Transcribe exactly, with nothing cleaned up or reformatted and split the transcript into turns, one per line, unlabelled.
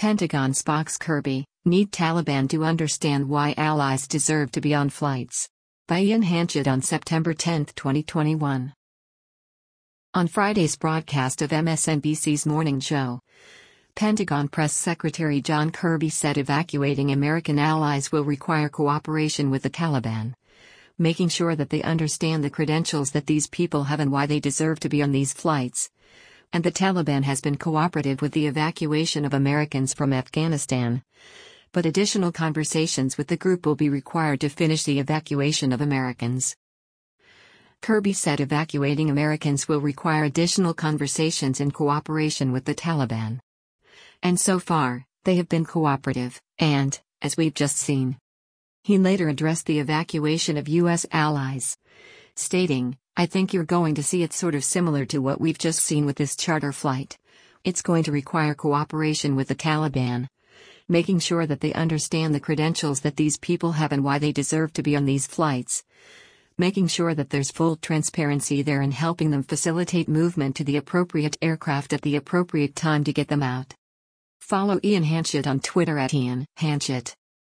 Pentagon spokes Kirby, need Taliban to understand why allies deserve to be on flights. By Ian Hanchett on September tenth, twenty twenty-one. On Friday's broadcast of M S N B C's Morning Show, Pentagon Press Secretary John Kirby said evacuating American allies will require cooperation with the Taliban, making sure that they understand the credentials that these people have and why they deserve to be on these flights. And the Taliban has been cooperative with the evacuation of Americans from Afghanistan. But additional conversations with the group will be required to finish the evacuation of Americans. Kirby said evacuating Americans will require additional conversations in cooperation with the Taliban. And so far, they have been cooperative, and, as we've just seen. He later addressed the evacuation of U S allies, stating, "I think you're going to see it sort of similar to what we've just seen with this charter flight. It's going to require cooperation with the Taliban, making sure that they understand the credentials that these people have and why they deserve to be on these flights, making sure that there's full transparency there and helping them facilitate movement to the appropriate aircraft at the appropriate time to get them out." Follow Ian Hanchett on Twitter at Ian Hanchett.